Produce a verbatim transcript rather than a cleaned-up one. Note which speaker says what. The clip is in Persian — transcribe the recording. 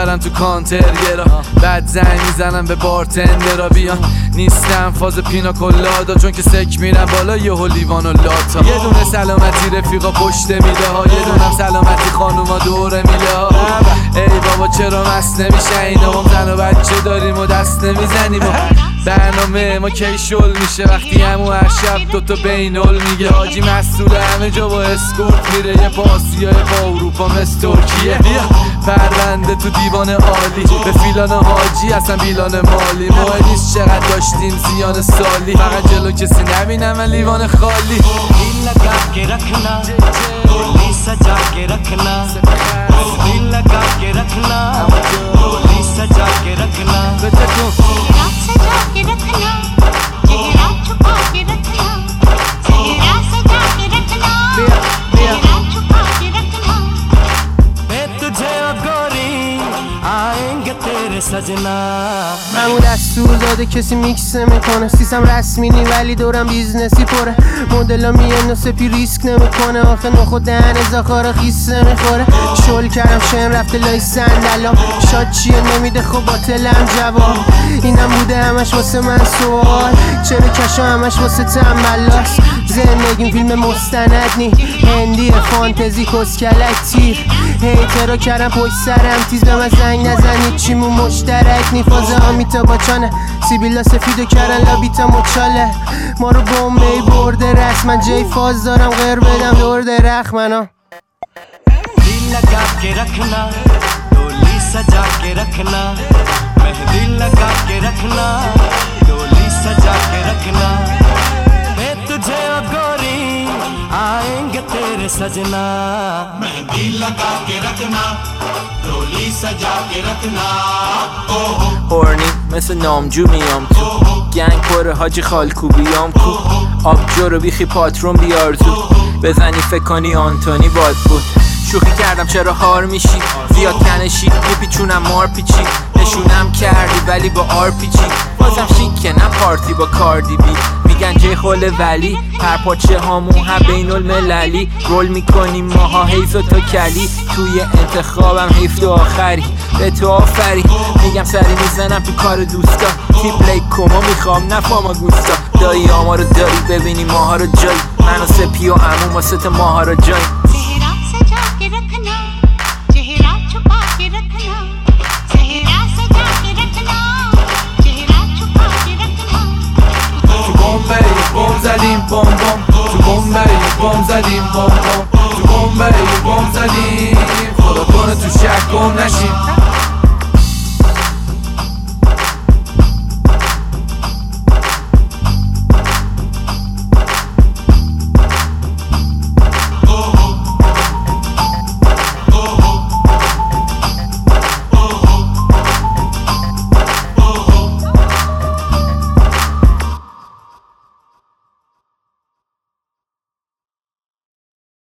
Speaker 1: میبرم تو کانترگرا، بعد زنگ میزنم به بارتندرا بیان. نیستم فاز پینا کلادا چون که سک میرم بالا یهو لیوان و لاتا. یه دونه سلامتی رفیقا پشت میله ها، یه دونم سلامتی خانوما دوره میله ها. ای بابا چرا مست نمیشه اینا، ما زن و بچه داریم و دست نمیزنیم. برنامه ما کی شل میشه وقتی همو هر شب دوتا بینول میگه. حاجی مسئول همه جا با اسکورت میره، یه پاسیای با اروپا مثل ترکیه. پرونده تو دیوان عالی به فیلان حاجی اصلا بیلان مالی. مهم نیست چقدر داشتیم زیان سالی، فقط جلو کسی نبینم من لیوان خالی.
Speaker 2: दिल लगा के रखना डोली सजा के रखना दिल लगा के रखना डोली सजा के रखना
Speaker 3: चेहरा सजा के रखना चेहरा छुपा के रखना चेहरा सजा के रखना चेहरा छुपा के रखना
Speaker 2: मैं तुझे ओ गोरी आएंगे तेरे सजना.
Speaker 4: همون دستور داده کسی میکس نمیکنه، سیستم رسمی نی ولی دورم بیزنسی پره. مدلا میان و سپی ریسک نمیکنه، آخه نخو دهن زاخارا خیس نمیخوره. شل کردم شم رفته لای صندلام، شاد چیه نمیده خب باطلم جواب. اینم بوده همش واسه من سوال، چرا کشا همش واسه تنبلاست. زندگیم فیلم مستند نی، هندی فانتزی کسکلک تیر. هیترا کردم پشت سرم تیز به من زنگ نزن، هیچیمون مشترک نی. فازه آمیتا باچانه سیبیلا سفیدو کردن لابیتا مچاله. ما رو بومبی برده رسم، من جای فاز دارم غیر بدم دور درخ منا.
Speaker 2: दिल लगा के रखना डोली सजा के रखना मेहंदी लगा के रखना डोली सजा के रखना मैं तुझे ओ गोरी आएंगे तेरे सजना.
Speaker 5: मेहंदी लगा के रखना डोली सजा के रखना.
Speaker 6: هورنی مثل نامجو میام تو گنگ پره حاجی خالکو بیام کو. آبجو رو بیخی پاترون بیار تو، بزنی فکر کنی آنتونی باد بود. شوخی کردم چرا هار میشی زیاد کنشی، میپیچونم مار پیچی. نشونم کردی ولی با آر پیچی، بازم شیکه نه پارتی با کاردی بی. میگن جای خوله ولی پرپاچه هامون هم بین المللی. رول میکنیم ماها حیف و تو کلی، توی انتخابم حیف تو آخری. به تو آفری میگم سری میزنم تو کار دوستا. تیپ لیک کما میخوام نفاما گوستا. دایی آما رو داری ببینی ماها رو جایی، من و سپی و عموم و ست ماها رو جایی.
Speaker 3: चेहरा सजा के रखना चेहरा छुपा के रखना चेहरा सजा के रखना चेहरा छुपा के रखना.
Speaker 1: تو بمبئی بم زدیم بم بم، تو بمبئی بم زدیم بم بم، تو بمبئی بم زدیم. خدا کنه تو شک گم نشیم.